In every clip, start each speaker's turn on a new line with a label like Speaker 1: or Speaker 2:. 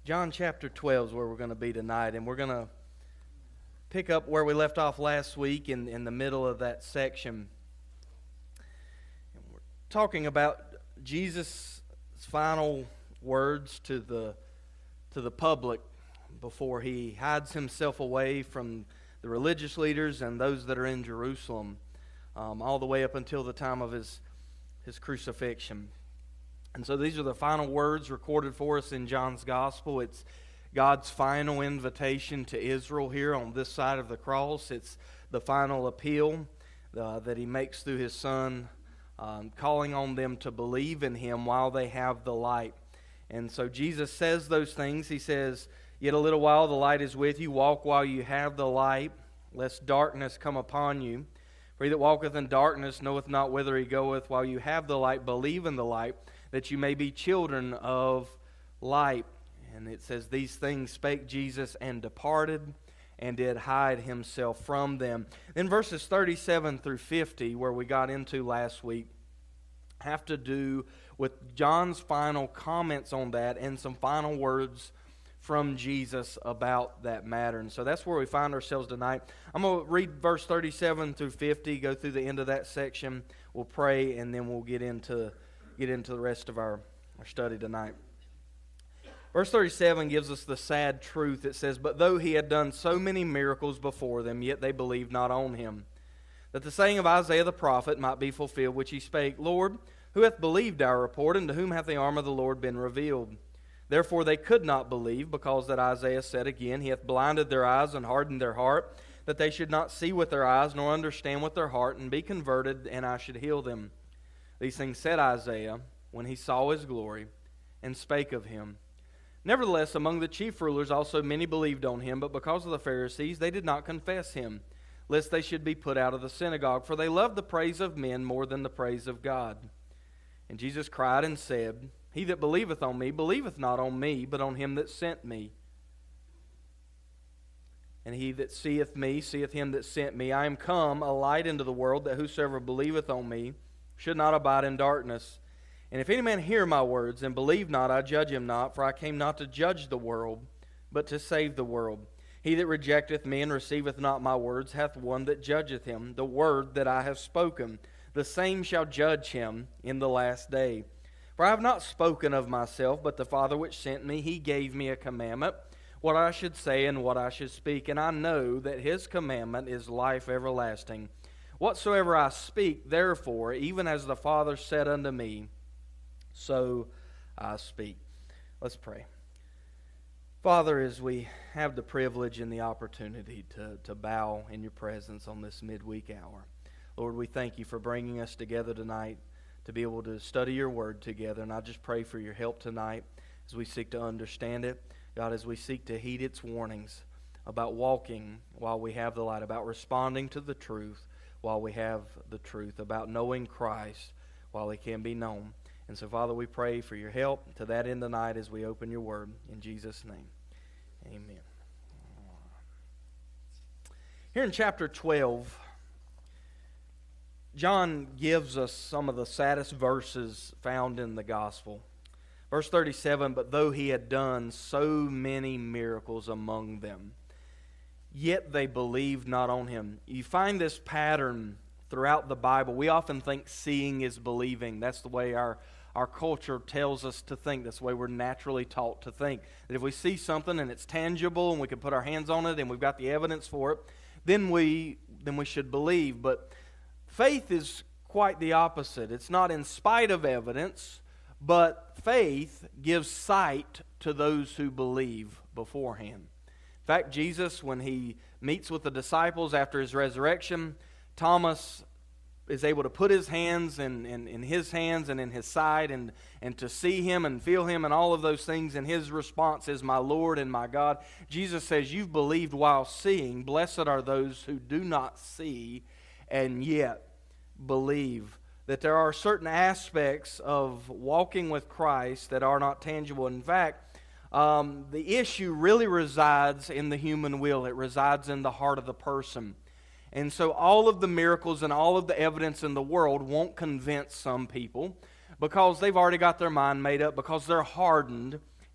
Speaker 1: John chapter 12 is where we're going to be tonight, and we're going to pick up where we left off last week in the middle of that section. And we're talking about Jesus' final words to the public before he hides himself away from the religious leaders and those that are in Jerusalem, all the way up until the time of his crucifixion. And so these are the final words recorded for us in John's Gospel. It's God's final invitation to Israel here on this side of the cross. It's the final appeal that he makes through his Son, calling on them to believe in him while they have the light. And so Jesus says those things. He says, "Yet a little while the light is with you. Walk while you have the light, lest darkness come upon you. For he that walketh in darkness knoweth not whither he goeth. While you have the light, believe in the light, that you may be children of light." And it says, "These things spake Jesus, and departed, and did hide himself from them." Then verses 37 through 50, where we got into last week, have to do with John's final comments on that and some final words from Jesus about that matter. And so that's where we find ourselves tonight. I'm going to read verse 37 through 50, go through the end of that section. We'll pray, and then we'll get into the rest of our study tonight. Verse 37 gives us the sad truth. It says, "But though he had done so many miracles before them, yet they believed not on him. That the saying of Isaiah the prophet might be fulfilled, which he spake, Lord, who hath believed our report, and to whom hath the arm of the Lord been revealed? Therefore they could not believe, because that Isaiah said again, He hath blinded their eyes and hardened their heart, that they should not see with their eyes, nor understand with their heart, and be converted, and I should heal them. These things said Isaiah when he saw his glory, and spake of him. Nevertheless, among the chief rulers also many believed on him, but because of the Pharisees they did not confess him, lest they should be put out of the synagogue. For they loved the praise of men more than the praise of God. And Jesus cried and said, He that believeth on me, believeth not on me, but on him that sent me. And he that seeth me, seeth him that sent me. I am come, a light into the world, that whosoever believeth on me should not abide in darkness. And if any man hear my words, and believe not, I judge him not, for I came not to judge the world, but to save the world. He that rejecteth me and receiveth not my words hath one that judgeth him. The word that I have spoken, the same shall judge him in the last day. For I have not spoken of myself, but the Father which sent me, He gave me a commandment, what I should say and what I should speak. And I know that His commandment is life everlasting. Whatsoever I speak, therefore, even as the Father said unto me, so I speak." Let's pray. Father, as we have the privilege and the opportunity to bow in your presence on this midweek hour, Lord, we thank you for bringing us together tonight to be able to study your word together. And I just pray for your help tonight as we seek to understand it. God, as we seek to heed its warnings about walking while we have the light, about responding to the truth while we have the truth, about knowing Christ while He can be known. And so, Father, we pray for your help to that end tonight as we open your word. In Jesus' name, amen. Here in chapter 12, John gives us some of the saddest verses found in the gospel. Verse 37, "But though he had done so many miracles among them, yet they believed not on him." You find this pattern throughout the Bible. We often think seeing is believing. That's the way our culture tells us to think. That's the way we're naturally taught to think. That if we see something and it's tangible and we can put our hands on it and we've got the evidence for it, then we should believe. But faith is quite the opposite. It's not in spite of evidence, but faith gives sight to those who believe beforehand. In fact, Jesus, when He meets with the disciples after His resurrection, Thomas is able to put his hands in His hands and in His side and to see Him and feel Him and all of those things, and his response is, "My Lord and my God." Jesus says, "You've believed while seeing. Blessed are those who do not see and yet believe." That there are certain aspects of walking with Christ that are not tangible. In fact, the issue really resides in the human will. It resides in the heart of the person. And so all of the miracles and all of the evidence in the world won't convince some people because they've already got their mind made up, because they're hardened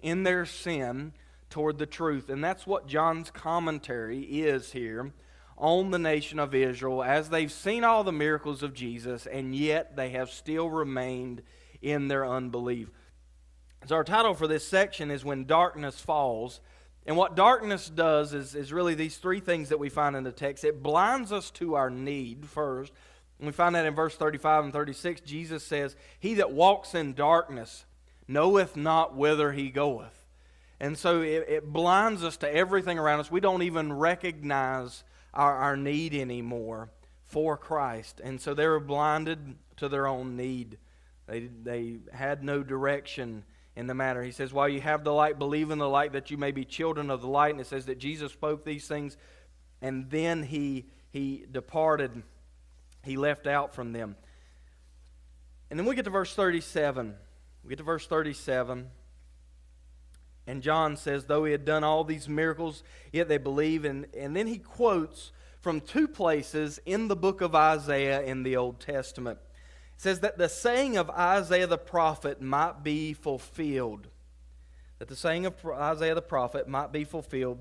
Speaker 1: in their sin toward the truth. And that's what John's commentary is here on the nation of Israel, as they've seen all the miracles of Jesus, and yet they have still remained in their unbelief. So our title for this section is When Darkness Falls. And what darkness does is really these three things that we find in the text. It blinds us to our need first. And we find that in verse 35 and 36. Jesus says, "He that walks in darkness knoweth not whither he goeth." And so it blinds us to everything around us. We don't even recognize our need anymore for Christ. And so they were blinded to their own need. They had no direction in the matter. He says, "While you have the light, believe in the light, that you may be children of the light." And it says that Jesus spoke these things, and then he departed. He left out from them. And then we get to verse 37. And John says, though he had done all these miracles, yet they believe. And then he quotes from two places in the book of Isaiah in the Old Testament. It says that the saying of Isaiah the prophet might be fulfilled. That the saying of Isaiah the prophet might be fulfilled,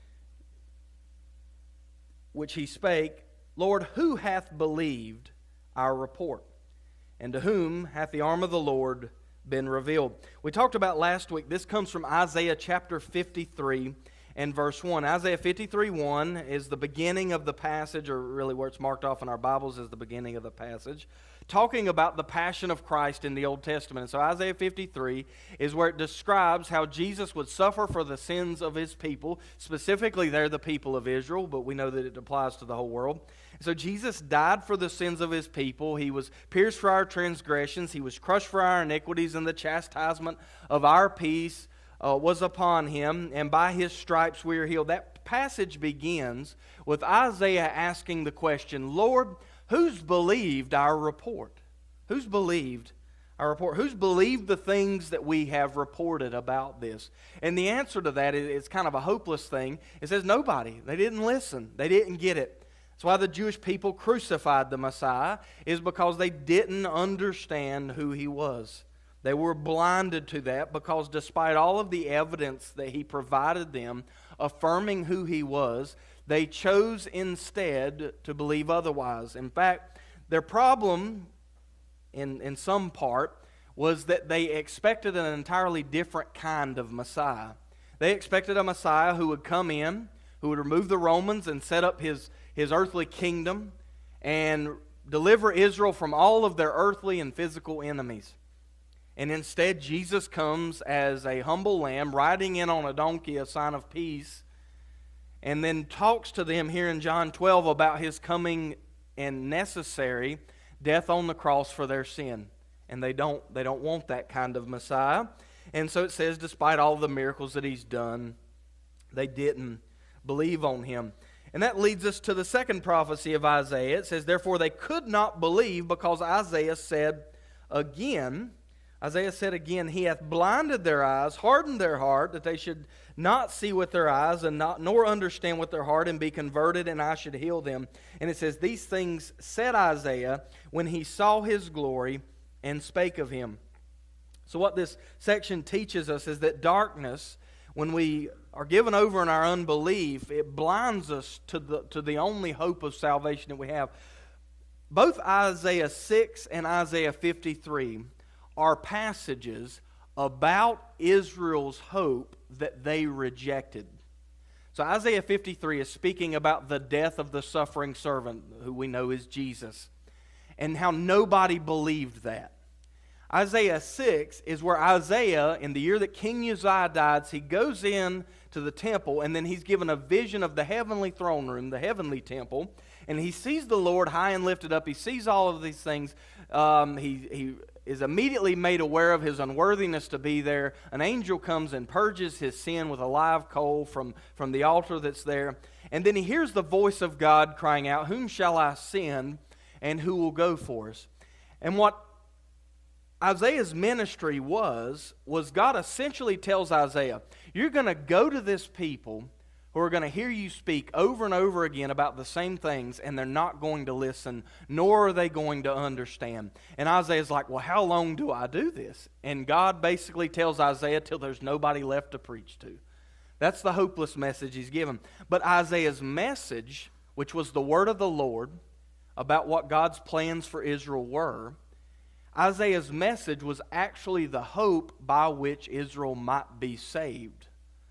Speaker 1: which he spake, "Lord, who hath believed our report? And to whom hath the arm of the Lord been revealed?" We talked about last week, this comes from Isaiah chapter 53 and verse 1. Isaiah 53:1 is the beginning of the passage, or really where it's marked off in our Bibles is the beginning of the passage, talking about the passion of Christ in the Old Testament. And so Isaiah 53 is where it describes how Jesus would suffer for the sins of his people. Specifically, they're the people of Israel, but we know that it applies to the whole world. So Jesus died for the sins of his people. He was pierced for our transgressions. He was crushed for our iniquities, and the chastisement of our peace was upon him, and by his stripes we are healed. That passage begins with Isaiah asking the question, "Lord, who's believed our report?" Who's believed our report? Who's believed the things that we have reported about this? And the answer to that is kind of a hopeless thing. It says nobody. They didn't listen. They didn't get it. That's why the Jewish people crucified the Messiah, is because they didn't understand who he was. They were blinded to that because despite all of the evidence that he provided them affirming who he was, they chose instead to believe otherwise. In fact, their problem in some part was that they expected an entirely different kind of Messiah. They expected a Messiah who would come in, who would remove the Romans and set up his earthly kingdom and deliver Israel from all of their earthly and physical enemies. And instead, Jesus comes as a humble lamb, riding in on a donkey, a sign of peace, and then talks to them here in John 12 about his coming and necessary death on the cross for their sin. And they don't want that kind of Messiah. And so it says, despite all the miracles that he's done, they didn't believe on him. And that leads us to the second prophecy of Isaiah. It says, therefore they could not believe, because Isaiah said again, he hath blinded their eyes, hardened their heart, that they should not see with their eyes, and nor understand with their heart, and be converted, and I should heal them. And it says, these things said Isaiah when he saw his glory and spake of him. So what this section teaches us is that darkness, when we are given over in our unbelief, it blinds us to the only hope of salvation that we have. Both Isaiah 6 and Isaiah 53 are passages about Israel's hope that they rejected. So Isaiah 53 is speaking about the death of the suffering servant, who we know is Jesus, and how nobody believed that. Isaiah 6 is where Isaiah, in the year that King Uzziah dies, he goes in to the temple, and then he's given a vision of the heavenly throne room, the heavenly temple, and he sees the Lord high and lifted up. He sees all of these things. He is immediately made aware of his unworthiness to be there. An angel comes and purges his sin with a live coal from the altar that's there. And then he hears the voice of God crying out, "Whom shall I send, and who will go for us?" And what Isaiah's ministry was God essentially tells Isaiah, you're going to go to this people who are going to hear you speak over and over again about the same things, and they're not going to listen, nor are they going to understand. And Isaiah's like, well, how long do I do this? And God basically tells Isaiah till there's nobody left to preach to. That's the hopeless message he's given. But Isaiah's message, which was the word of the Lord about what God's plans for Israel were, Isaiah's message was actually the hope by which Israel might be saved.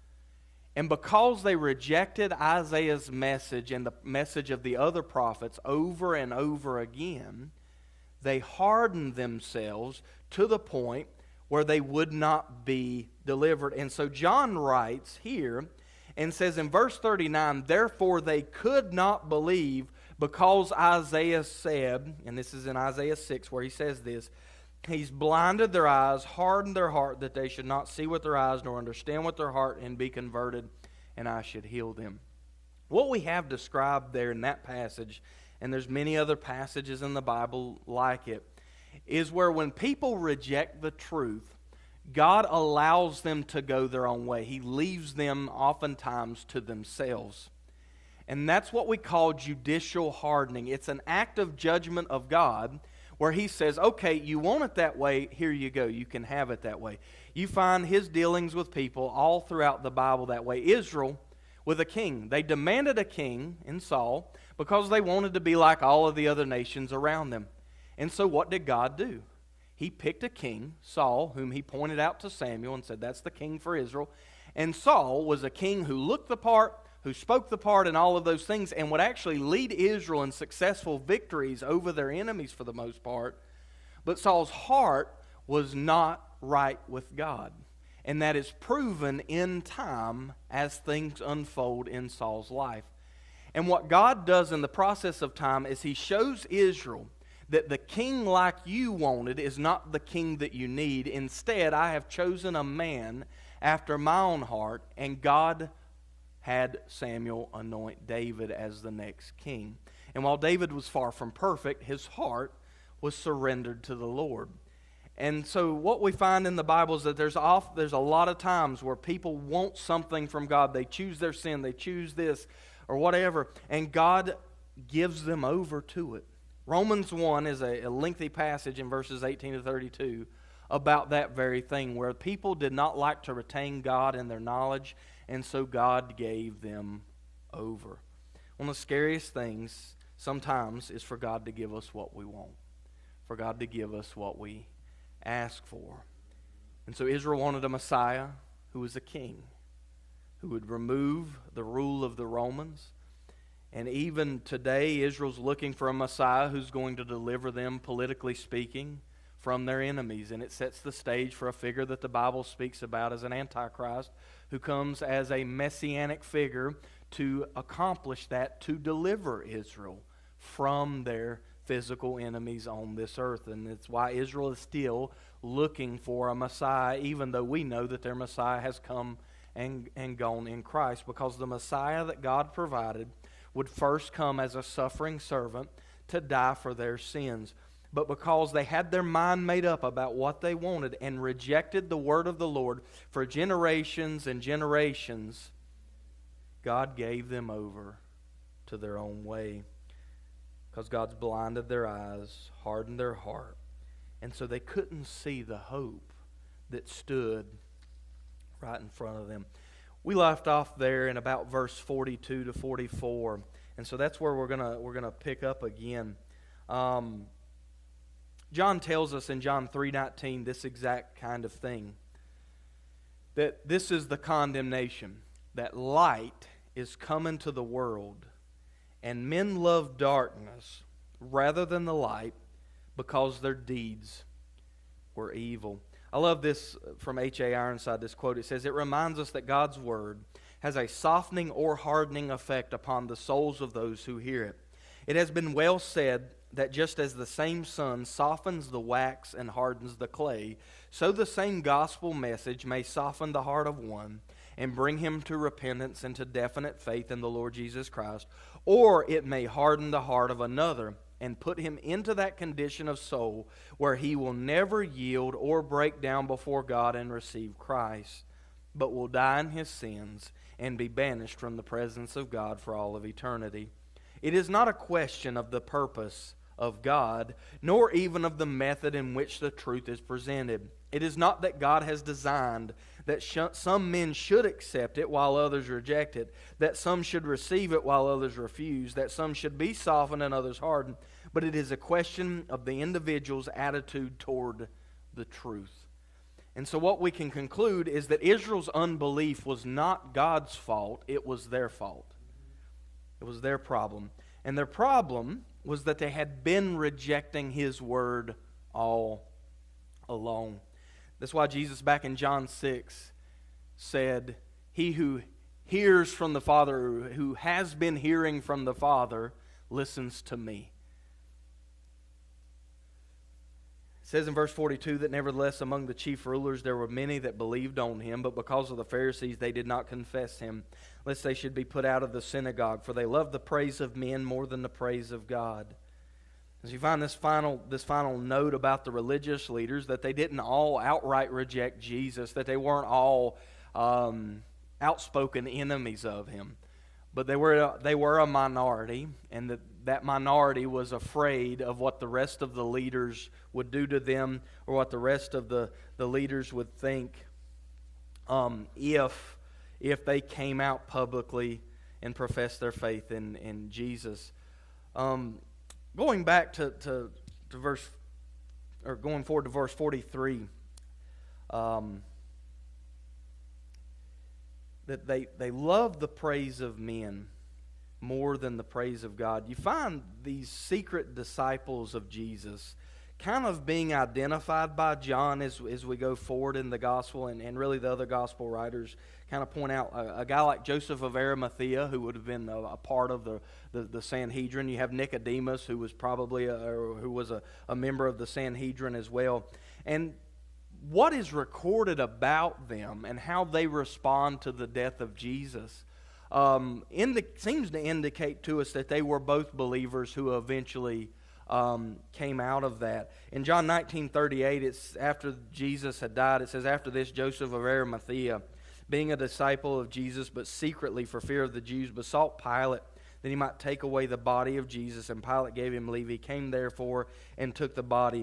Speaker 1: And because they rejected Isaiah's message and the message of the other prophets over and over again, they hardened themselves to the point where they would not be delivered. And so John writes here and says in verse 39, therefore they could not believe because Isaiah said, and this is in Isaiah 6 where he says this, he's blinded their eyes, hardened their heart, that they should not see with their eyes, nor understand with their heart, and be converted, and I should heal them. What we have described there in that passage, and there's many other passages in the Bible like it, is where when people reject the truth, God allows them to go their own way. He leaves them oftentimes to themselves. And that's what we call judicial hardening. It's an act of judgment of God where He says, okay, you want it that way, here you go, you can have it that way. You find His dealings with people all throughout the Bible that way. Israel, with a king. They demanded a king in Saul because they wanted to be like all of the other nations around them. And so what did God do? He picked a king, Saul, whom He pointed out to Samuel and said, that's the king for Israel. And Saul was a king who looked the part, who spoke the part and all of those things, and would actually lead Israel in successful victories over their enemies for the most part. But Saul's heart was not right with God. And that is proven in time as things unfold in Saul's life. And what God does in the process of time is He shows Israel that the king like you wanted is not the king that you need. Instead, I have chosen a man after my own heart, and God had Samuel anoint David as the next king. And while David was far from perfect, his heart was surrendered to the Lord. And so what we find in the Bible is that there's a lot of times where people want something from God. They choose their sin, they choose this or whatever, and God gives them over to it. Romans 1 is a lengthy passage in verses 18 to 32 about that very thing, where people did not like to retain God in their knowledge, and so God gave them over. One of the scariest things sometimes is for God to give us what we want, for God to give us what we ask for. And so Israel wanted a Messiah who was a king, who would remove the rule of the Romans. And even today, Israel's looking for a Messiah who's going to deliver them, politically speaking, from their enemies. And it sets the stage for a figure that the Bible speaks about as an Antichrist, who comes as a messianic figure to accomplish that, to deliver Israel from their physical enemies on this earth. And it's why Israel is still looking for a Messiah, even though we know that their Messiah has come and gone in Christ, because the Messiah that God provided would first come as a suffering servant to die for their sins. But because they had their mind made up about what they wanted and rejected the word of the Lord for generations and generations, God gave them over to their own way. Because God's blinded their eyes, hardened their heart. And so they couldn't see the hope that stood right in front of them. We left off there in about verse 42 to 44. And so that's where we're gonna pick up again. John tells us in John 3:19 this exact kind of thing. That this is the condemnation, that light is come into the world, and men love darkness rather than the light, because their deeds were evil. I love this from H.A. Ironside, this quote. It says, it reminds us that God's word has a softening or hardening effect upon the souls of those who hear it. It has been well said that just as the same sun softens the wax and hardens the clay, so the same gospel message may soften the heart of one and bring him to repentance and to definite faith in the Lord Jesus Christ, or it may harden the heart of another and put him into that condition of soul where he will never yield or break down before God and receive Christ, but will die in his sins and be banished from the presence of God for all of eternity. It is not a question of the purpose of God, nor even of the method in which the truth is presented. It is not that God has designed that some men should accept it while others reject it, that some should receive it while others refuse, that some should be softened and others hardened, but it is a question of the individual's attitude toward the truth. And so what we can conclude is that Israel's unbelief was not God's fault, it was their fault. It was their problem. And their problem was that they had been rejecting His Word all along. That's why Jesus back in John 6 said, "He who hears from the Father, who has been hearing from the Father, listens to me." It says in verse 42 that nevertheless among the chief rulers there were many that believed on Him, but because of the Pharisees they did not confess Him, lest they should be put out of the synagogue, for they loved the praise of men more than the praise of God. As you find this final note about the religious leaders, that they didn't all outright reject Jesus, that they weren't all outspoken enemies of Him, but they were a minority, and that minority was afraid of what the rest of the leaders would do to them, or what the rest of the leaders would think if they came out publicly and professed their faith in Jesus. Going back to verse, or going forward to verse 43, that they love the praise of men more than the praise of God. You find these secret disciples of Jesus kind of being identified by John as we go forward in the gospel, and really the other gospel writers kind of point out a guy like Joseph of Arimathea, who would have been a part of the Sanhedrin. You have Nicodemus, who was probably a member of the Sanhedrin as well. And what is recorded about them and how they respond to the death of Jesus seems to indicate to us that they were both believers who eventually came out of that. In John 19:38, it's after Jesus had died. It says, "After this, Joseph of Arimathea, being a disciple of Jesus, but secretly for fear of the Jews, besought Pilate that he might take away the body of Jesus. And Pilate gave him leave. He came therefore and took the body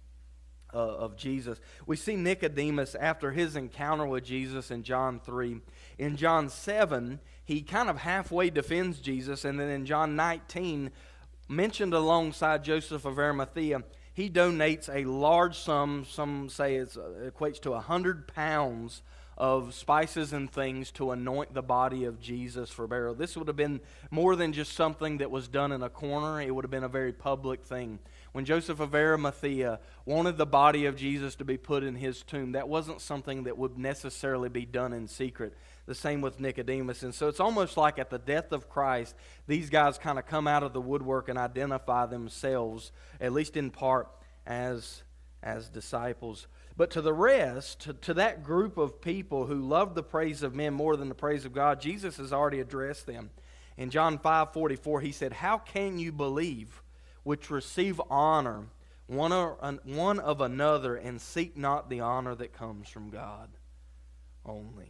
Speaker 1: of Jesus." We see Nicodemus after his encounter with Jesus in John 3. In John 7, he kind of halfway defends Jesus, and then in John 19, mentioned alongside Joseph of Arimathea, he donates a large sum, some say it equates to 100 pounds of spices and things to anoint the body of Jesus for burial. This would have been more than just something that was done in a corner. It would have been a very public thing. When Joseph of Arimathea wanted the body of Jesus to be put in his tomb, that wasn't something that would necessarily be done in secret. The same with Nicodemus. And so it's almost like at the death of Christ, these guys kind of come out of the woodwork and identify themselves, at least in part, as disciples. But to the rest, to that group of people who love the praise of men more than the praise of God, Jesus has already addressed them. In John 5:44, He said, "How can you believe which receive honor one of another and seek not the honor that comes from God only?"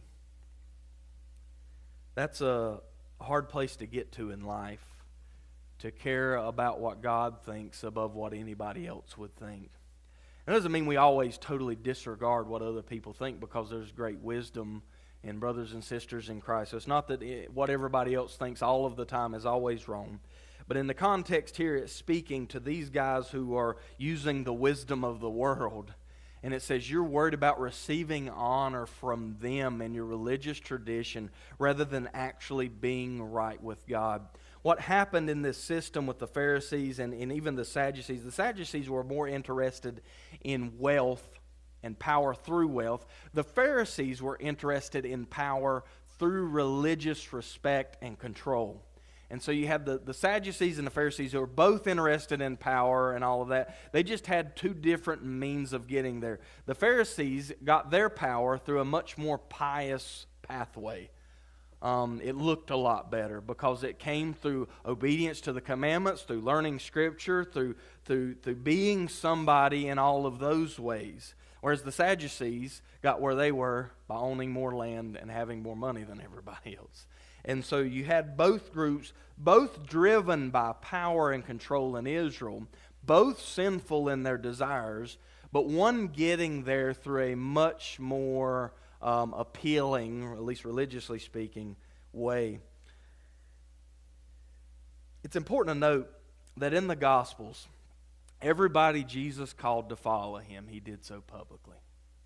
Speaker 1: That's a hard place to get to in life, to care about what God thinks above what anybody else would think. It doesn't mean we always totally disregard what other people think, because there's great wisdom in brothers and sisters in Christ. So it's not that what everybody else thinks all of the time is always wrong. But in the context here, it's speaking to these guys who are using the wisdom of the world. And it says you're worried about receiving honor from them and your religious tradition rather than actually being right with God. What happened in this system with the Pharisees and even the Sadducees were more interested in wealth and power through wealth. The Pharisees were interested in power through religious respect and control. And so you have the Sadducees and the Pharisees who are both interested in power and all of that. They just had two different means of getting there. The Pharisees got their power through a much more pious pathway. It looked a lot better because it came through obedience to the commandments, through learning Scripture, through being somebody in all of those ways. Whereas the Sadducees got where they were by owning more land and having more money than everybody else. And so you had both groups, both driven by power and control in Israel, both sinful in their desires, but one getting there through a much more appealing, or at least religiously speaking, way. It's important to note that in the Gospels, everybody Jesus called to follow him, he did so publicly.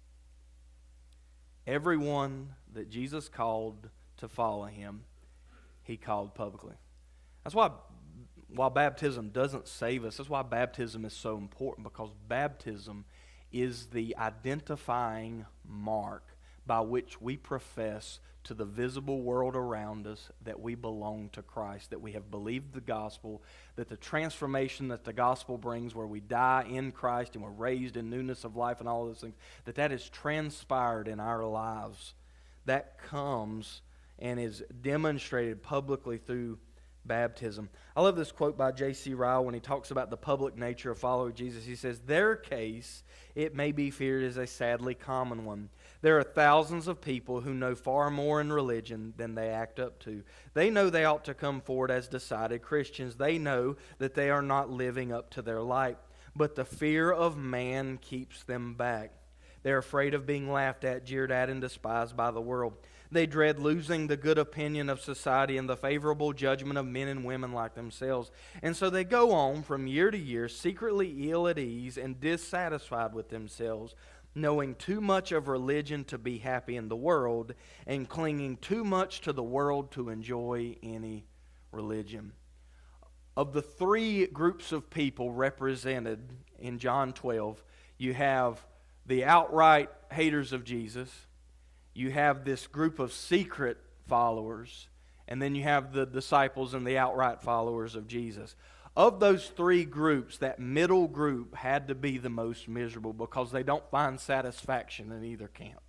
Speaker 1: Everyone that Jesus called to follow him, he called publicly. That's why, while baptism doesn't save us, that's why baptism is so important, because baptism is the identifying mark by which we profess to the visible world around us that we belong to Christ, that we have believed the gospel, that the transformation that the gospel brings, where we die in Christ and we're raised in newness of life and all of those things, that is transpired in our lives. That comes and is demonstrated publicly through baptism. I love this quote by J.C. Ryle when he talks about the public nature of following Jesus. He says, "Their case, it may be feared, is a sadly common one. There are thousands of people who know far more in religion than they act up to. They know they ought to come forward as decided Christians. They know that they are not living up to their light. But the fear of man keeps them back. They're afraid of being laughed at, jeered at, and despised by the world. They dread losing the good opinion of society and the favorable judgment of men and women like themselves. And so they go on from year to year, secretly ill at ease and dissatisfied with themselves, knowing too much of religion to be happy in the world, and clinging too much to the world to enjoy any religion." Of the three groups of people represented in John 12, you have the outright haters of Jesus, you have this group of secret followers, and then you have the disciples and the outright followers of Jesus. Of those three groups, that middle group had to be the most miserable, because they don't find satisfaction in either camp.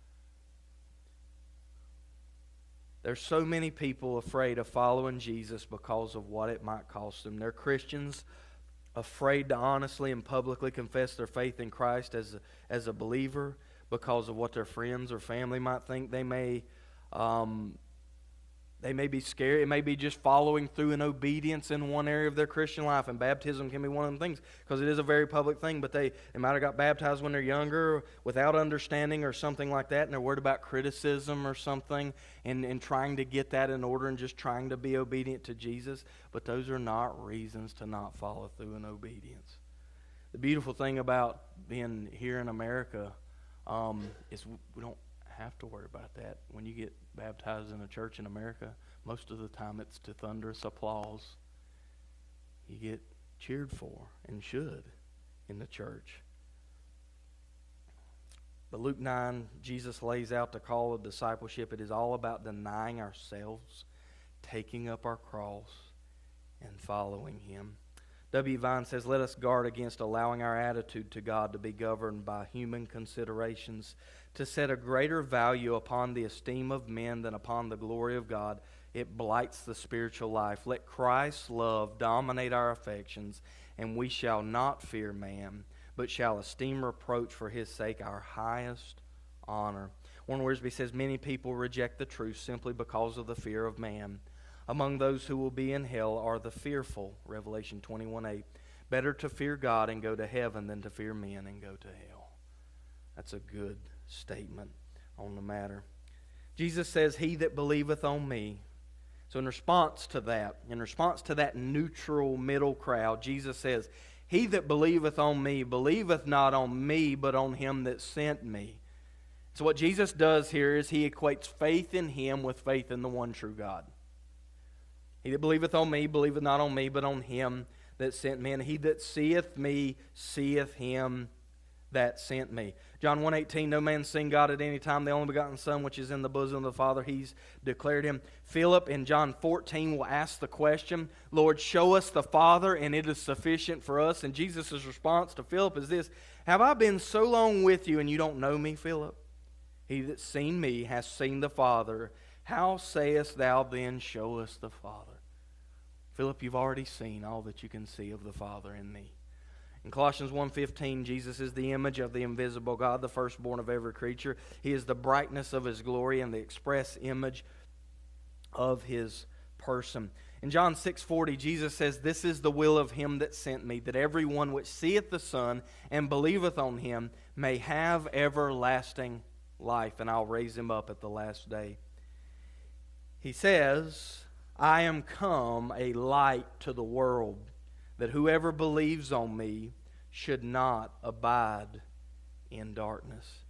Speaker 1: There's so many people afraid of following Jesus because of what it might cost them. They're Christians afraid to honestly and publicly confess their faith in Christ as a believer because of what their friends or family might think. They may be scared. It may be just following through in obedience in one area of their Christian life, and baptism can be one of them things because it is a very public thing, but they might have got baptized when they're younger without understanding or something like that, and they're worried about criticism or something and trying to get that in order and just trying to be obedient to Jesus. But those are not reasons to not follow through in obedience. The beautiful thing about being here in America is we don't have to worry about that. When you get baptized in a church in America, most of the time it's to thunderous applause. You get cheered for, and should, in the church. But Luke 9, Jesus lays out the call of discipleship. It is all about denying ourselves, taking up our cross, and following Him. W. Vine says, "Let us guard against allowing our attitude to God to be governed by human considerations. To set a greater value upon the esteem of men than upon the glory of God, it blights the spiritual life. Let Christ's love dominate our affections, and we shall not fear man, but shall esteem reproach for his sake our highest honor." Warren Wiersbe says, "Many people reject the truth simply because of the fear of man. Among those who will be in hell are the fearful," Revelation 21:8. "Better to fear God and go to heaven than to fear men and go to hell." That's a good statement on the matter. Jesus says, "He that believeth on me." So in response to that neutral middle crowd, Jesus says, "He that believeth on me, believeth not on me, but on him that sent me." So what Jesus does here is He equates faith in Him with faith in the one true God. "He that believeth on me, believeth not on me, but on him that sent me. And he that seeth me, seeth him that sent me." John 1:18, "No man's seen God at any time. The only begotten Son, which is in the bosom of the Father, He's declared Him." Philip in John 14 will ask the question, "Lord, show us the Father, and it is sufficient for us." And Jesus' response to Philip is this: "Have I been so long with you, and you don't know me, Philip? He that's seen me has seen the Father. How sayest thou then, show us the Father?" Philip, you've already seen all that you can see of the Father in me. In Colossians 1:15, Jesus is the image of the invisible God, the firstborn of every creature. He is the brightness of His glory and the express image of His person. In John 6:40, Jesus says, "This is the will of Him that sent me, that every one which seeth the Son and believeth on Him may have everlasting life, and I'll raise him up at the last day." He says, "I am come a light to the world, that whoever believes on me should not abide in darkness."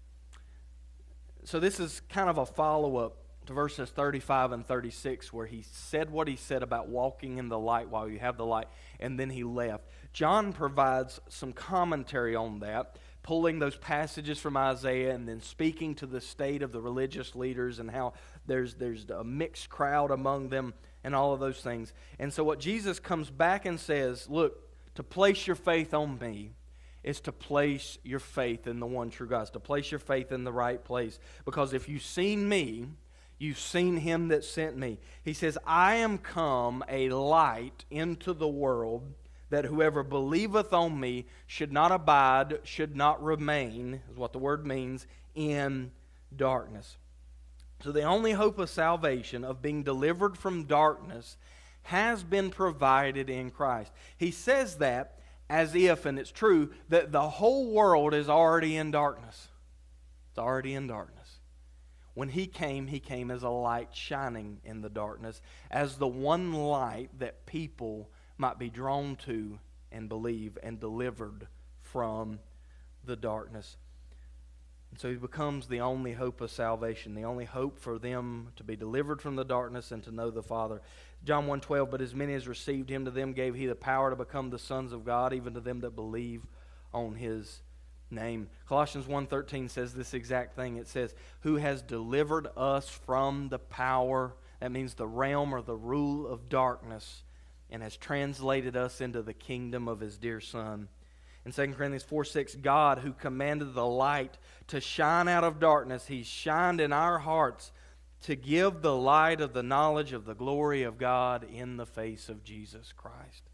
Speaker 1: So this is kind of a follow-up to verses 35 and 36, where he said what he said about walking in the light while you have the light, and then he left. John provides some commentary on that, pulling those passages from Isaiah and then speaking to the state of the religious leaders and how there's a mixed crowd among them and all of those things. And so what Jesus comes back and says, look, to place your faith on me is to place your faith in the one true God, to place your faith in the right place. Because if you've seen me, you've seen Him that sent me. He says, "I am come a light into the world, that whoever believeth on me should not abide," should not remain, is what the word means, "in darkness." So the only hope of salvation, of being delivered from darkness, has been provided in Christ. He says that as if, and it's true, that the whole world is already in darkness. It's already in darkness. When He came as a light shining in the darkness, as the one light that people might be drawn to and believe, and delivered from the darkness. And so He becomes the only hope of salvation, the only hope for them to be delivered from the darkness and to know the Father. John 1:12, "But as many as received Him, to them gave He the power to become the sons of God, even to them that believe on His name." Colossians 1:13 says this exact thing. It says, "Who has delivered us from the power," that means the realm or the rule of darkness, "and has translated us into the kingdom of His dear Son." In 2 Corinthians 4:6, "God, who commanded the light to shine out of darkness, He shined in our hearts to give the light of the knowledge of the glory of God in the face of Jesus Christ."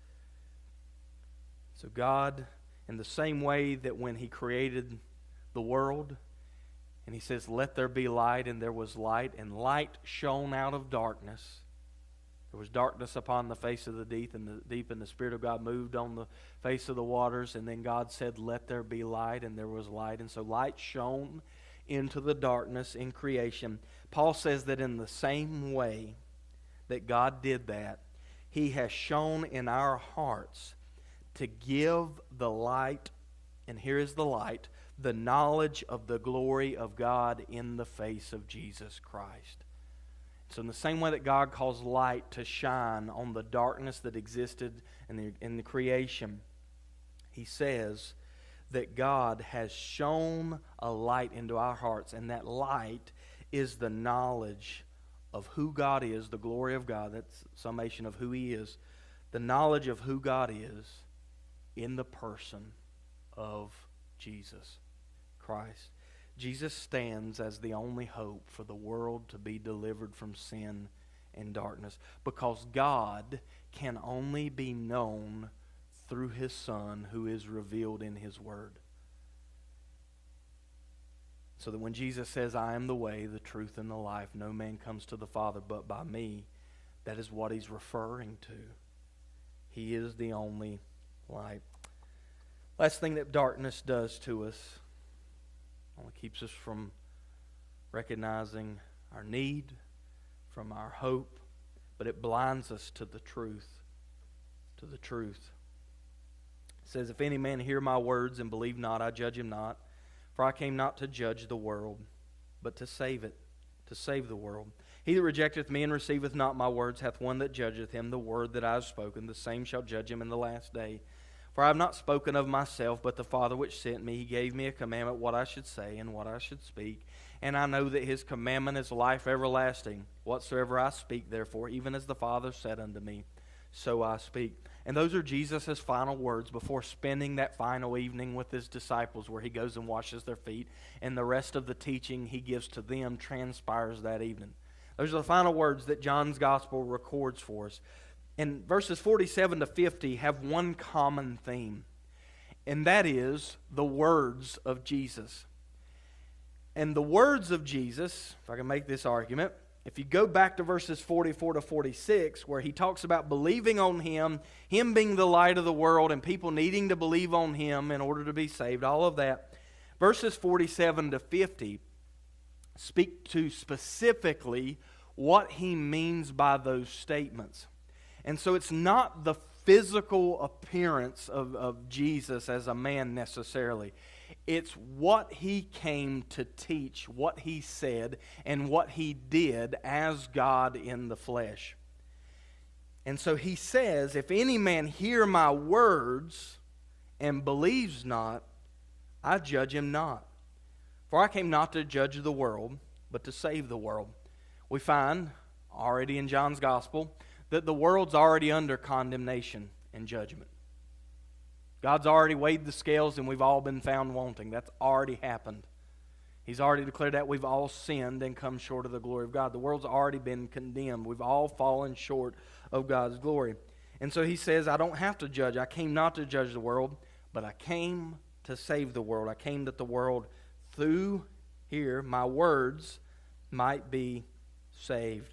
Speaker 1: So God, in the same way that when He created the world, and He says, "Let there be light," and there was light, and light shone out of darkness. There was darkness upon the face of the deep, and the Spirit of God moved on the face of the waters, and then God said, "Let there be light," and there was light. And so light shone into the darkness in creation. Paul says that in the same way that God did that, He has shone in our hearts to give the light, and here is the light, the knowledge of the glory of God in the face of Jesus Christ. So in the same way that God caused light to shine on the darkness that existed in the creation, He says that God has shone a light into our hearts, and that light is the knowledge of who God is, the glory of God. That's a summation of who He is. The knowledge of who God is in the person of Jesus Christ. Jesus stands as the only hope for the world to be delivered from sin and darkness, because God can only be known through His Son, who is revealed in His Word. So that when Jesus says, "I am the way, the truth, and the life, no man comes to the Father but by me," that is what He's referring to. He is the only light. Last thing that darkness does to us, only keeps us from recognizing our need, from our hope, but it blinds us to the truth. To the truth. It says, "If any man hear my words and believe not, I judge him not. For I came not to judge the world, but to save it," to save the world. "He that rejecteth me and receiveth not my words hath one that judgeth him. The word that I have spoken, the same shall judge him in the last day. For I have not spoken of myself, but the Father which sent me, He gave me a commandment what I should say and what I should speak. And I know that His commandment is life everlasting. Whatsoever I speak, therefore, even as the Father said unto me, so I speak." And those are Jesus' final words before spending that final evening with His disciples, where He goes and washes their feet, and the rest of the teaching He gives to them transpires that evening. Those are the final words that John's Gospel records for us. And verses 47 to 50 have one common theme. and that is the words of Jesus. And the words of Jesus, if I can make this argument, if you go back to verses 44 to 46, where he talks about believing on Him, Him being the light of the world, and people needing to believe on Him in order to be saved, all of that, verses 47 to 50 speak to specifically what he means by those statements. And so it's not the physical appearance of Jesus as a man necessarily. It's what he came to teach, what he said, and what he did as God in the flesh. And so he says, if any man hear my words and believes not, I judge him not. For I came not to judge the world, but to save the world. We find, already in John's Gospel, that the world's already under condemnation and judgment. God's already weighed the scales and we've all been found wanting. That's already happened. He's already declared that we've all sinned and come short of the glory of God. The world's already been condemned. We've all fallen short of God's glory. And so he says, I don't have to judge. I came not to judge the world, but I came to save the world. I came that the world, through here, my words, might be saved.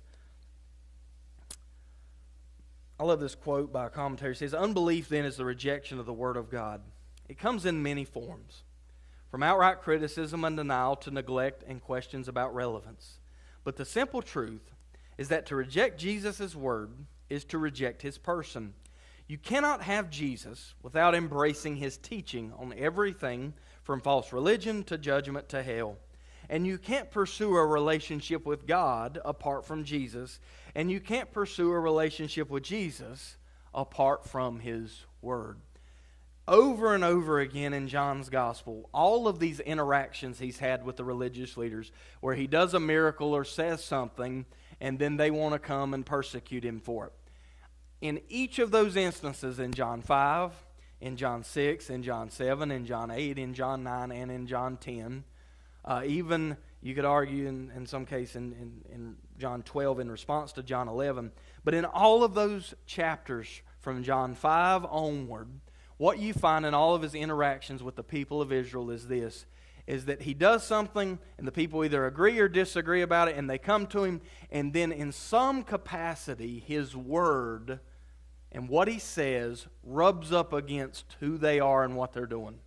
Speaker 1: I love this quote by a commentator. It says, unbelief then is the rejection of the Word of God. It comes in many forms, from outright criticism and denial to neglect and questions about relevance. But the simple truth is that to reject Jesus' Word is to reject His person. You cannot have Jesus without embracing His teaching on everything from false religion to judgment to hell. And you can't pursue a relationship with God apart from Jesus. And you can't pursue a relationship with Jesus apart from His Word. Over and over again in John's Gospel, all of these interactions he's had with the religious leaders, where he does a miracle or says something, and then they want to come and persecute him for it. In each of those instances, in John 5, in John 6, in John 7, in John 8, in John 9, and in John 10, even, you could argue in some case in John 12 in response to John 11. But in all of those chapters from John 5 onward, what you find in all of his interactions with the people of Israel is this, is that he does something and the people either agree or disagree about it, and they come to him, and then in some capacity his word and what he says rubs up against who they are and what they're doing.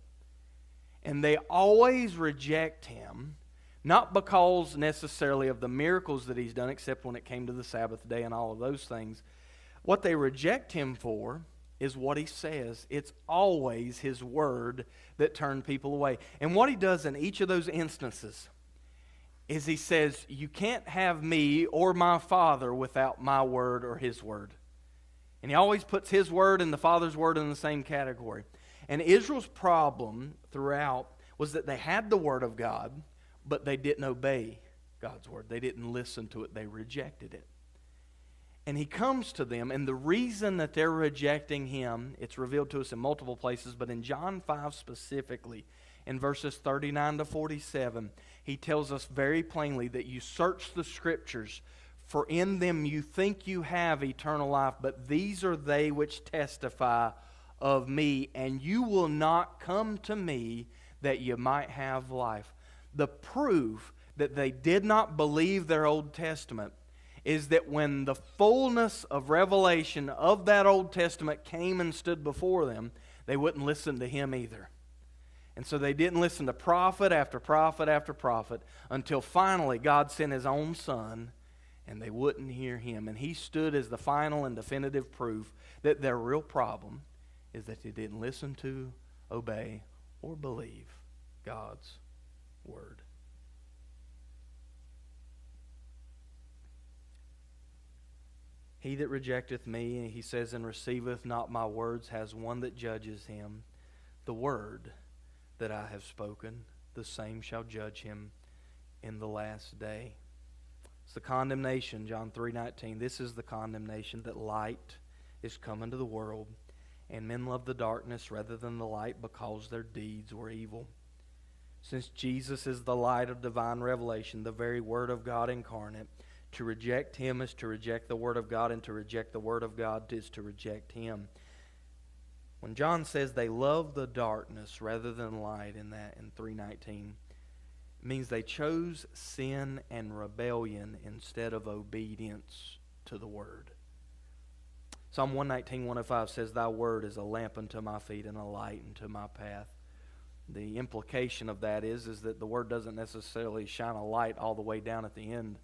Speaker 1: And they always reject him, not because necessarily of the miracles that he's done, except when it came to the Sabbath day and all of those things. What they reject him for is what he says. It's always his word that turned people away. And what he does in each of those instances is he says, you can't have me or my Father without my word or his word. And he always puts his word and the Father's word in the same category. And Israel's problem throughout was that they had the Word of God, but they didn't obey God's Word. They didn't listen to it. They rejected it. And he comes to them, and the reason that they're rejecting him, it's revealed to us in multiple places, but in John 5 specifically, in verses 39 to 47, he tells us very plainly that you search the Scriptures, for in them you think you have eternal life, but these are they which testify of me, and you will not come to me that you might have life. The proof that they did not believe their Old Testament is that when the fullness of revelation of that Old Testament came and stood before them, they wouldn't listen to him either. And so they didn't listen to prophet after prophet after prophet until finally God sent His own Son, and they wouldn't hear him. And He stood as the final and definitive proof that their real problem is that they didn't listen to, obey, or believe God's Word. He that rejecteth me, he says, and receiveth not my words, has one that judges him. The word that I have spoken, the same shall judge him in the last day. It's the condemnation, John 3:19. This is the condemnation, that light is come into the world, and men love the darkness rather than the light, because their deeds were evil. Since Jesus is the light of divine revelation, the very Word of God incarnate, to reject Him is to reject the Word of God, and to reject the Word of God is to reject Him. When John says they love the darkness rather than light in 3:19, it means they chose sin and rebellion instead of obedience to the Word. Psalm 119, 105 says, Thy word is a lamp unto my feet and a light unto my path. The implication of that is that the Word doesn't necessarily shine a light all the way down at the end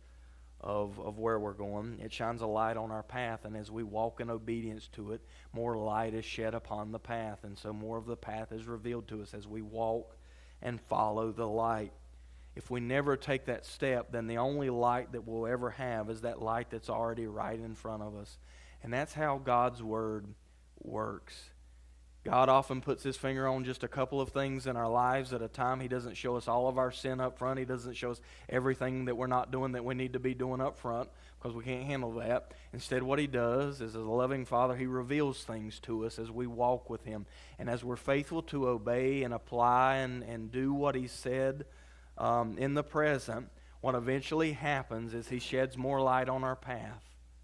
Speaker 1: of where we're going. It shines a light on our path, and as we walk in obedience to it, more light is shed upon the path, and so more of the path is revealed to us as we walk and follow the light. If we never take that step, then the only light that we'll ever have is that light that's already right in front of us. And that's how God's Word works. God often puts His finger on just a couple of things in our lives at a time. He doesn't show us all of our sin up front. He doesn't show us everything that we're not doing that we need to be doing up front, because we can't handle that. Instead, what He does is, as a loving Father, He reveals things to us as we walk with Him. And as we're faithful to obey and apply and do what He said in the present, what eventually happens is He sheds more light on our path.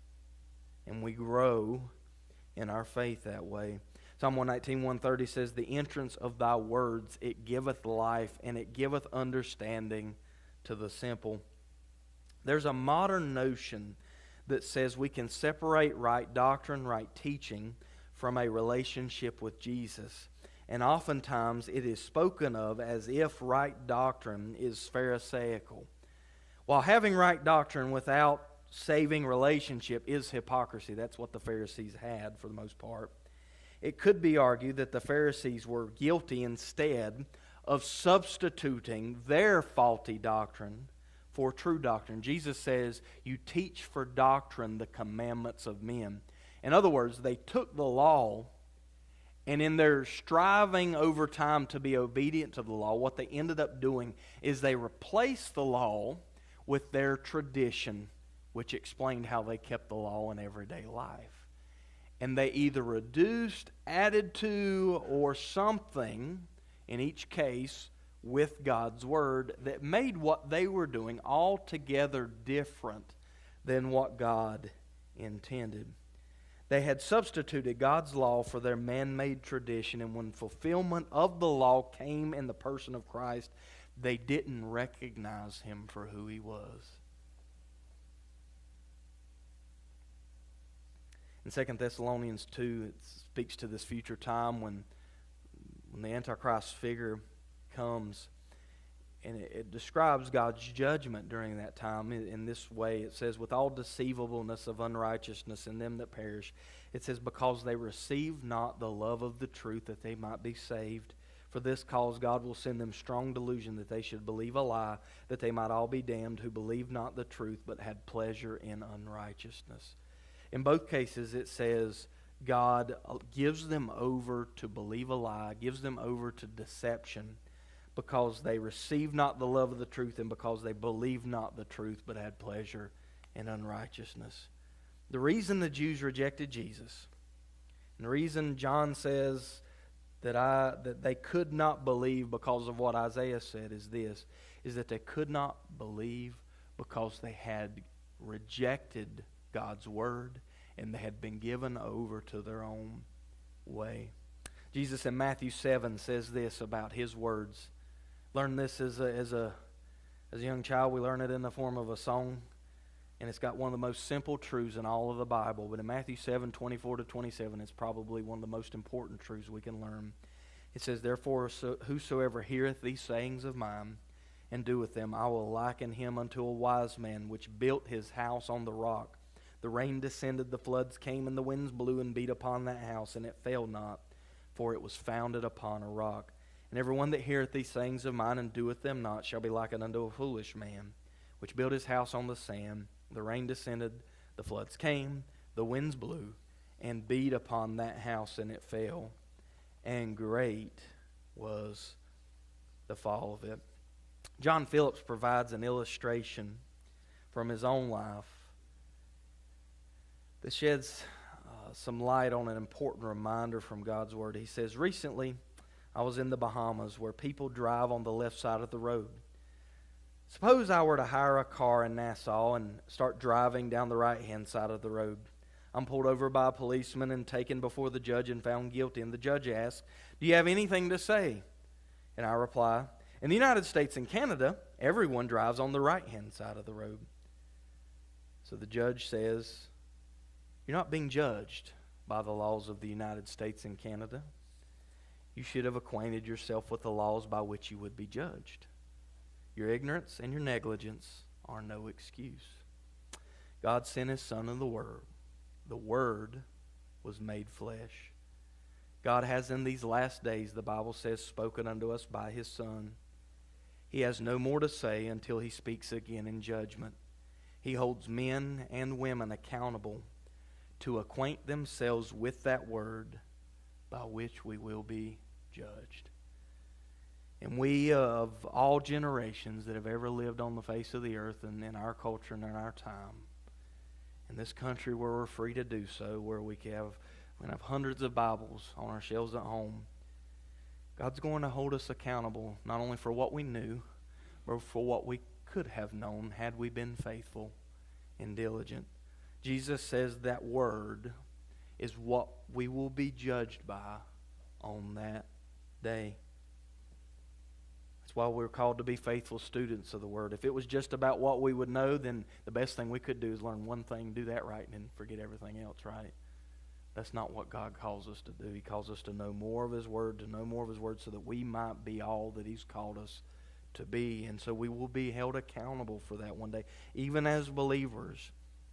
Speaker 1: And we grow in our faith that way. Psalm 119, 130 says, The entrance of thy words, it giveth life, and it giveth understanding to the simple. There's a modern notion that says we can separate right doctrine, right teaching, from a relationship with Jesus. And oftentimes it is spoken of as if right doctrine is pharisaical. While having right doctrine without saving relationship is hypocrisy. That's what the Pharisees had for the most part. It could be argued that the Pharisees were guilty instead of substituting their faulty doctrine for true doctrine. Jesus says, you teach for doctrine the commandments of men. In other words, they took the law, and in their striving over time to be obedient to the law, what they ended up doing is they replaced the law with their tradition, which explained how they kept the law in everyday life. And they either reduced, added to, or something, in each case, with God's Word that made what they were doing altogether different than what God intended. They had substituted God's law for their man-made tradition, and when fulfillment of the law came in the person of Christ, they didn't recognize Him for who He was. In 2 Thessalonians 2, it speaks to this future time when the Antichrist figure comes, and it describes God's judgment during that time in this way. It says, with all deceivableness of unrighteousness in them that perish, it says, because they receive not the love of the truth that they might be saved. For this cause God will send them strong delusion that they should believe a lie, that they might all be damned who believed not the truth, but had pleasure in unrighteousness. In both cases, it says God gives them over to believe a lie, gives them over to deception, because they received not the love of the truth and because they believed not the truth, but had pleasure in unrighteousness. The reason the Jews rejected Jesus, and the reason John says that they could not believe because of what Isaiah said is this, is that they could not believe because they had rejected God's Word, and they had been given over to their own way. Jesus in Matthew 7 says this about His words. Learn this as a young child. We learn it in the form of a song, and it's got one of the most simple truths in all of the Bible. But in Matthew 7, 24 to 27, it's probably one of the most important truths we can learn. It says, Therefore, whosoever heareth these sayings of mine, and doeth them, I will liken him unto a wise man, which built his house on the rock. The rain descended, the floods came, and the winds blew and beat upon that house, and it fell not, for it was founded upon a rock. And everyone that heareth these sayings of mine and doeth them not shall be likened unto a foolish man, which built his house on the sand. The rain descended, the floods came, the winds blew, and beat upon that house, and it fell. And great was the fall of it. John Phillips provides an illustration from his own life that sheds some light on an important reminder from God's Word. He says, recently I was in the Bahamas where people drive on the left side of the road. Suppose I were to hire a car in Nassau and start driving down the right-hand side of the road. I'm pulled over by a policeman and taken before the judge and found guilty. And the judge asks, do you have anything to say? And I reply, in the United States and Canada, everyone drives on the right-hand side of the road. So the judge says, you're not being judged by the laws of the United States and Canada. You should have acquainted yourself with the laws by which you would be judged. Your ignorance and your negligence are no excuse. God sent His Son in the Word. The Word was made flesh. God has in these last days, the Bible says, spoken unto us by His Son. He has no more to say until He speaks again in judgment. He holds men and women accountable to acquaint themselves with that Word by which we will be judged. And we of all generations that have ever lived on the face of the earth and in our culture and in our time, in this country where we're free to do so, where we can have hundreds of Bibles on our shelves at home, God's going to hold us accountable not only for what we knew, but for what we could have known had we been faithful and diligent. Jesus says that Word is what we will be judged by on that day. That's why we're called to be faithful students of the Word. If it was just about what we would know, then the best thing we could do is learn one thing, do that right, and then forget everything else, right? That's not what God calls us to do. He calls us to know more of His Word, so that we might be all that He's called us to be. And so we will be held accountable for that one day, even as believers.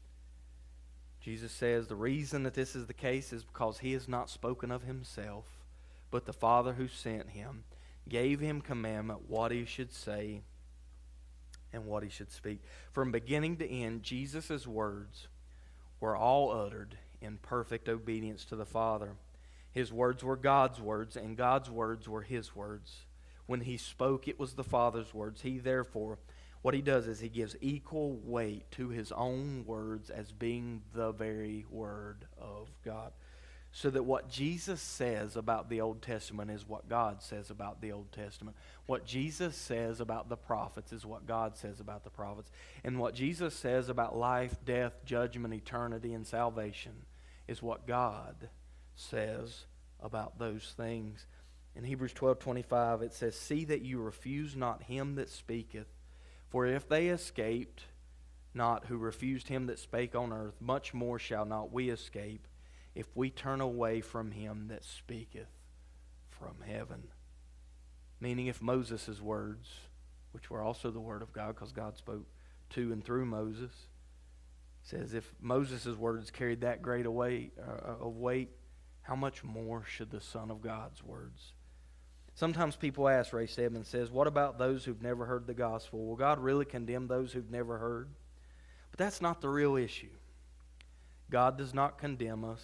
Speaker 1: Jesus says the reason that this is the case is because He has not spoken of Himself, but the Father who sent Him gave Him commandment what He should say and what He should speak. From beginning to end, Jesus' words were all uttered in perfect obedience to the Father. His words were God's words, and God's words were His words. When He spoke, it was the Father's words. He, therefore, what He does is He gives equal weight to His own words as being the very Word of God. So that what Jesus says about the Old Testament is what God says about the Old Testament. What Jesus says about the prophets is what God says about the prophets. And what Jesus says about life, death, judgment, eternity, and salvation is what God says about those things. In Hebrews 12:25 it says, see that you refuse not him that speaketh, for if they escaped not who refused him that spake on earth, much more shall not we escape if we turn away from him that speaketh from heaven. Meaning, if Moses' words, which were also the word of God, because God spoke to and through Moses, says if Moses' words carried that great a weight, how much more should the Son of God's words? Sometimes people ask, Ray Stedman says, what about those who've never heard the gospel? Will God really condemn those who've never heard? But that's not the real issue. God does not condemn us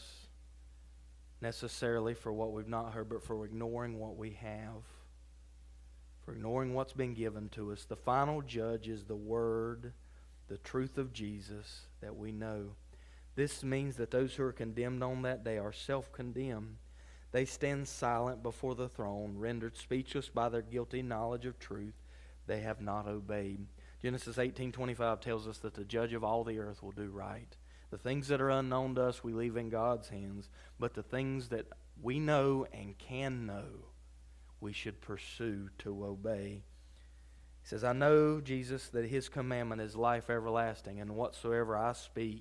Speaker 1: necessarily for what we've not heard, but for ignoring what we have, for ignoring what's been given to us. The final judge is the Word, the truth of Jesus that we know. This means that those who are condemned on that day are self-condemned. They stand silent before the throne, rendered speechless by their guilty knowledge of truth they have not obeyed. Genesis 18:25 tells us that the judge of all the earth will do right. The things that are unknown to us, we leave in God's hands. But the things that we know and can know, we should pursue to obey. He says, I know, Jesus, that His commandment is life everlasting, and whatsoever I speak,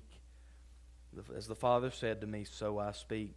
Speaker 1: as the Father said to me, so I speak.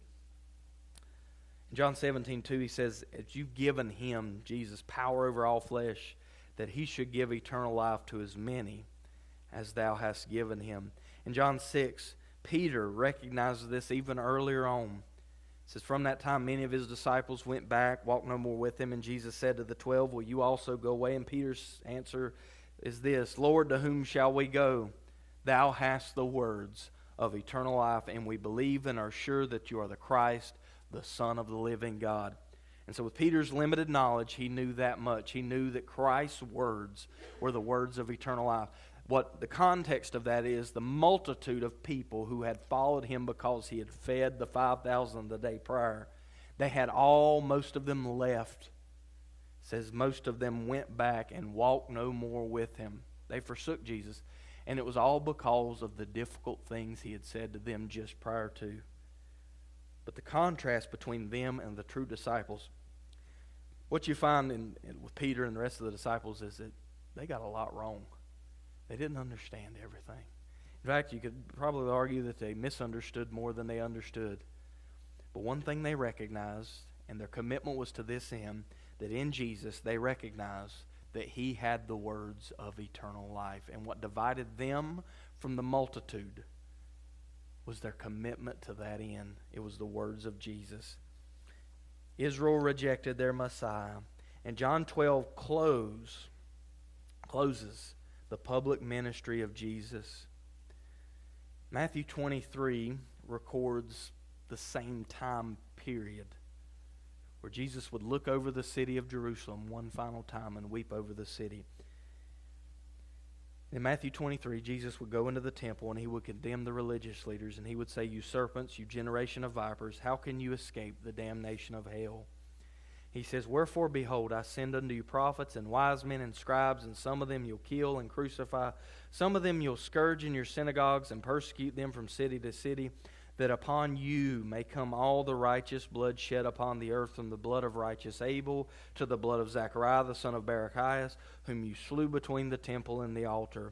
Speaker 1: In John 17:2, He says, as you've given Him, Jesus, power over all flesh, that He should give eternal life to as many as Thou hast given Him. In John 6, Peter recognizes this even earlier on. It says, from that time many of His disciples went back, walked no more with Him, and Jesus said to the 12, will you also go away? And Peter's answer is this, Lord, to whom shall we go? Thou hast the words of eternal life, and we believe and are sure that you are the Christ, the Son of the living God. And so with Peter's limited knowledge, he knew that much. He knew that Christ's words were the words of eternal life. What the context of that is, the multitude of people who had followed Him because He had fed the 5,000 the day prior, they had most of them left. It says most of them went back and walked no more with Him. They forsook Jesus. And it was all because of the difficult things he had said to them just prior to. But the contrast between them and the true disciples, what you find with Peter and the rest of the disciples is that they got a lot wrong. They didn't understand everything. In fact, you could probably argue that they misunderstood more than they understood. But one thing they recognized, and their commitment was to this end, that in Jesus they recognized that he had the words of eternal life. And what divided them from the multitude was their commitment to that end. It was the words of Jesus. Israel rejected their Messiah. And John 12 closes the public ministry of Jesus. Matthew 23 records the same time period where Jesus would look over the city of Jerusalem one final time and weep over the city. In Matthew 23, Jesus would go into the temple and he would condemn the religious leaders, and he would say, "You serpents, you generation of vipers, how can you escape the damnation of hell?" He says, "Wherefore, behold, I send unto you prophets and wise men and scribes, and some of them you'll kill and crucify. Some of them you'll scourge in your synagogues and persecute them from city to city, that upon you may come all the righteous blood shed upon the earth, from the blood of righteous Abel to the blood of Zachariah the son of Barachias, whom you slew between the temple and the altar.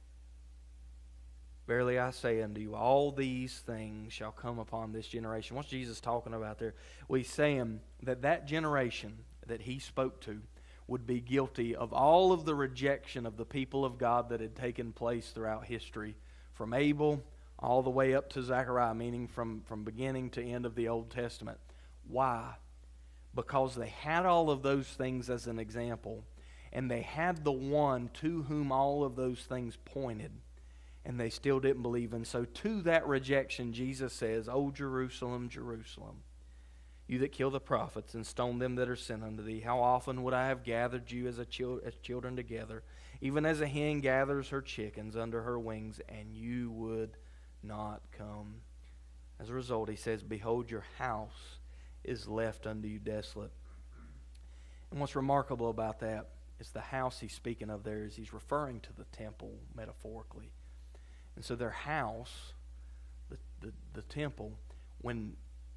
Speaker 1: Verily I say unto you, all these things shall come upon this generation." What's Jesus talking about there? Well, he's saying that generation that he spoke to would be guilty of all of the rejection of the people of God that had taken place throughout history, from Abel all the way up to Zechariah, meaning from beginning to end of the Old Testament. Why? Because they had all of those things as an example, and they had the one to whom all of those things pointed, and they still didn't believe. And so to that rejection, Jesus says, "O Jerusalem, Jerusalem, you that kill the prophets and stone them that are sent unto thee, how often would I have gathered you as children together, even as a hen gathers her chickens under her wings, and you would not come." As a result, he says, "Behold, your house is left unto you desolate." And what's remarkable about that is the house he's speaking of there is he's referring to the temple metaphorically. And so their house, the temple, when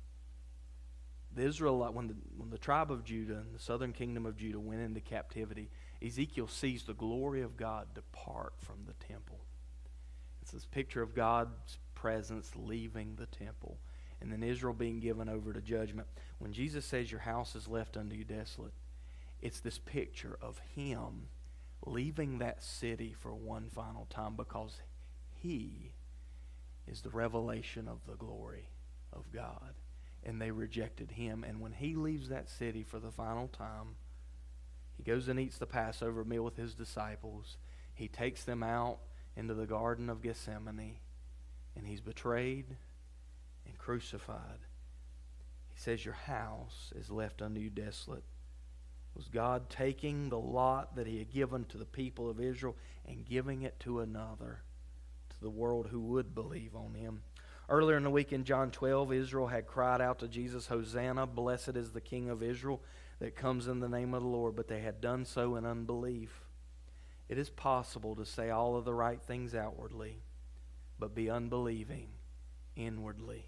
Speaker 1: the Israelite, when the tribe of Judah and the southern kingdom of Judah went into captivity, Ezekiel sees the glory of God depart from the temple. It's this picture of God's presence leaving the temple, and then Israel being given over to judgment. When Jesus says your house is left unto you desolate, it's this picture of him leaving that city for one final time, because he is the revelation of the glory of God, and they rejected him. And when he leaves that city for the final time, he goes and eats the Passover meal with his disciples. He takes them out into the Garden of Gethsemane, and he's betrayed and crucified. He says your house is left unto you desolate. Was God taking the lot that he had given to the people of Israel and giving it to another, to the world who would believe on him? Earlier in the week in John 12, Israel had cried out to Jesus, "Hosanna, blessed is the King of Israel that comes in the name of the Lord," but they had done so in unbelief. It is possible to say all of the right things outwardly, but be unbelieving inwardly.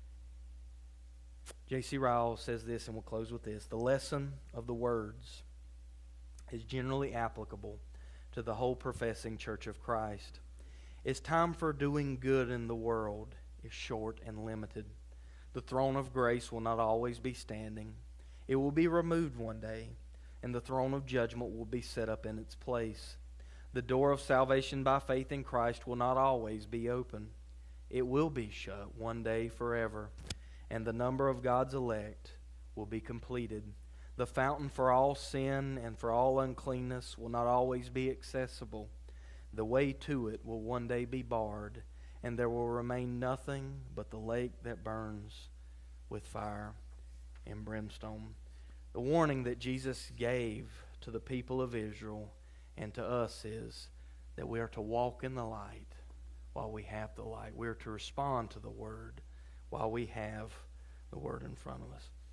Speaker 1: J.C. Ryle says this, and we'll close with this: the lesson of the words is generally applicable to the whole professing Church of Christ. Its time for doing good in the world is short and limited. The throne of grace will not always be standing. It will be removed one day, and the throne of judgment will be set up in its place. The door of salvation by faith in Christ will not always be open. It will be shut one day forever, and the number of God's elect will be completed. The fountain for all sin and for all uncleanness will not always be accessible. The way to it will one day be barred, and there will remain nothing but the lake that burns with fire and brimstone. The warning that Jesus gave to the people of Israel and to us is that we are to walk in the light while we have the light. We are to respond to the Word while we have the Word in front of us.